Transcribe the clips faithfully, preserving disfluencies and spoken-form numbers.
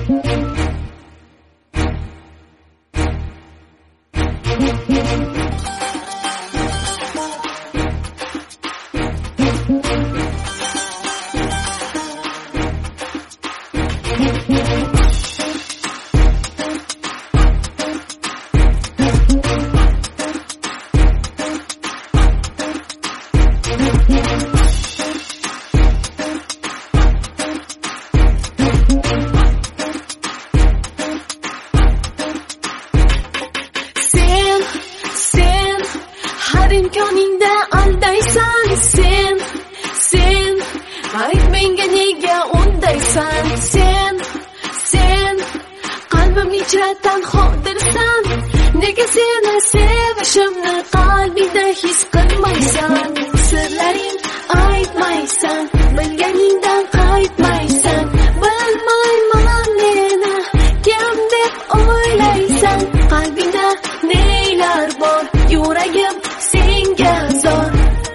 Har imkoningda aldaysan sen, sen ayt menga nega undaysan sen, sen qalbim ichra tanhodirsan, nega seni sevishimni qalbingda his qilmaysan, sirlaring aytmaysan, bilganingdan qaytmaysan, bilmayman meni kim deb o'ylaysan, qalbingda nelar bor, yuragim senga zor,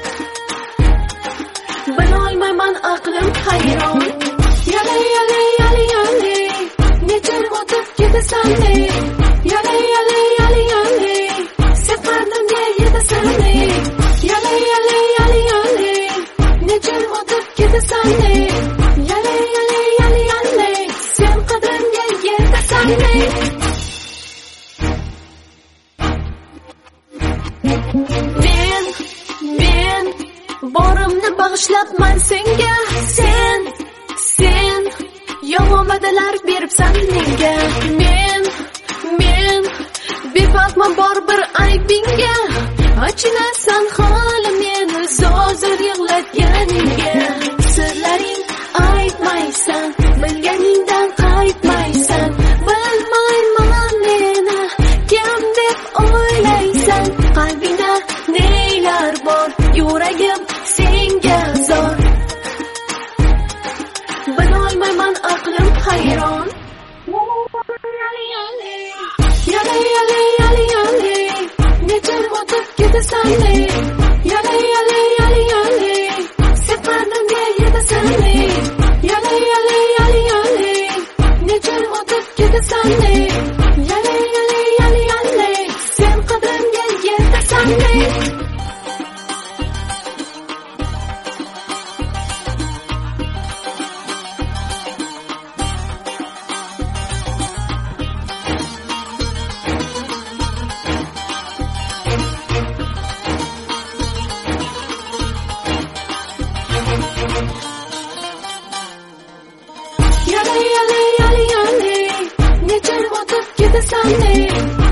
bilolmayman aqlim hayron, yala yala yala yala nechun o'tib ketasan ne, yala yala yala yala sen qalbimga yetasan ne, yala yala yala yala nechun o'tib ketasan ne, yala yala yala yala sen qadrimga yetasan ne. Men, men borimni bag'ishlabman senga, sen, sen yomon va'dalar beribsan menga, men, men befahmman bor bir aybingga, achinasan hali meni zozir yig'latganingga, sirlaring aytmaysan, bilganingdan qaytmaysan, bilmayman meni kim deb o'ylaysan, qalbingda nelar bor, yuragim senga zor, bilolmayman aqlim hayron, yala yala yala yala nechun o'tib ketasan ne, yala yala yala yala sen qalbimga yetasan ne, yala yala yala yala nechun o'tib ketasan ne, yala yala yala yala sen qadrimga yetasan ne. Yala yala yala yala nechun o'tib ketasan ne.